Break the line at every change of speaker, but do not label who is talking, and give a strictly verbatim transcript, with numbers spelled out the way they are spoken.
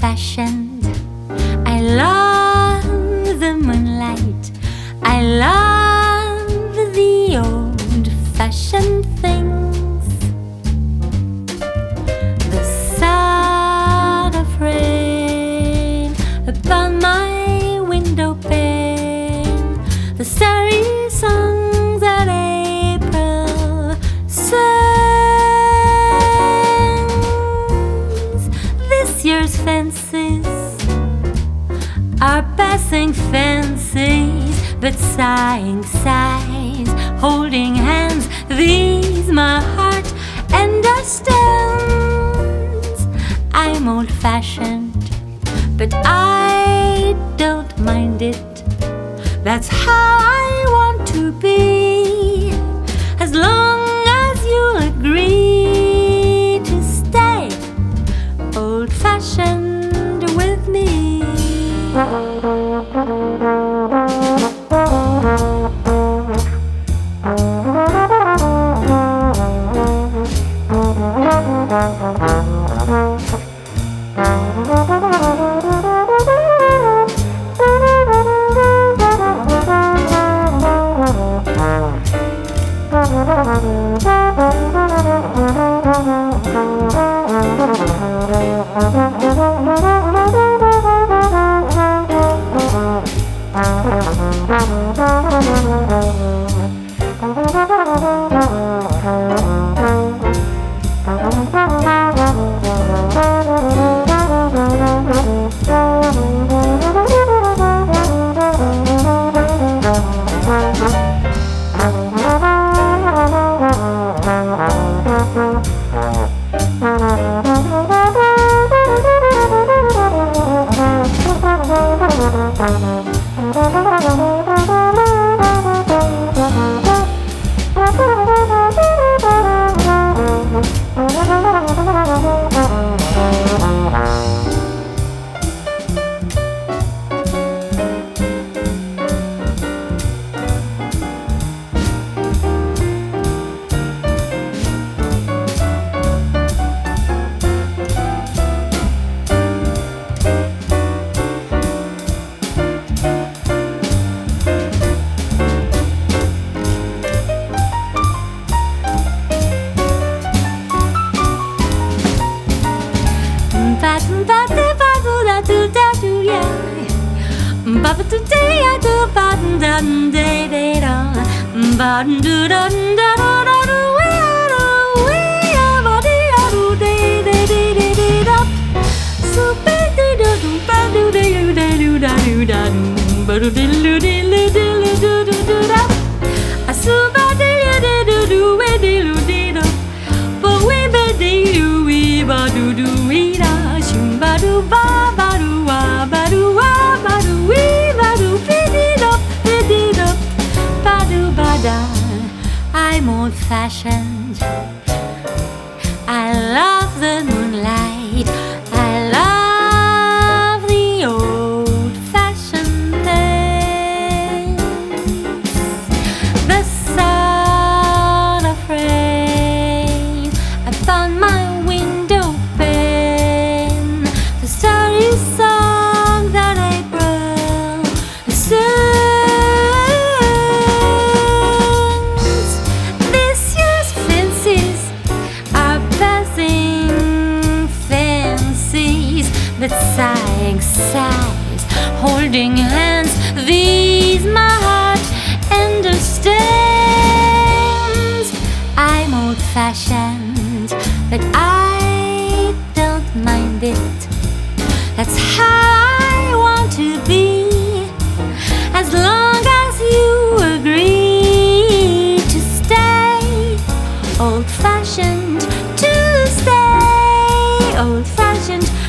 old-fashioned. I love the moonlight. I love the old-fashioned things. The sound of rain upon my window pane, the starry songs that April sings. This year's fancies are passing fancies, but sighing sighs, holding hands, these my heart understands. I'm old-fashioned, but I don't mind it. That's how I want to be, as long as you agree to stay old-fashioned with me. I'm old-fashioned. I love the moonlight. I love the old-fashioned things. The sound of rain upon my window pane, the starry song that April sings. But sighing sighs, holding hands, these my heart understands. I'm old-fashioned, but I don't mind it. That's how I want to be, as long as you agree to stay old-fashioned, to stay old-fashioned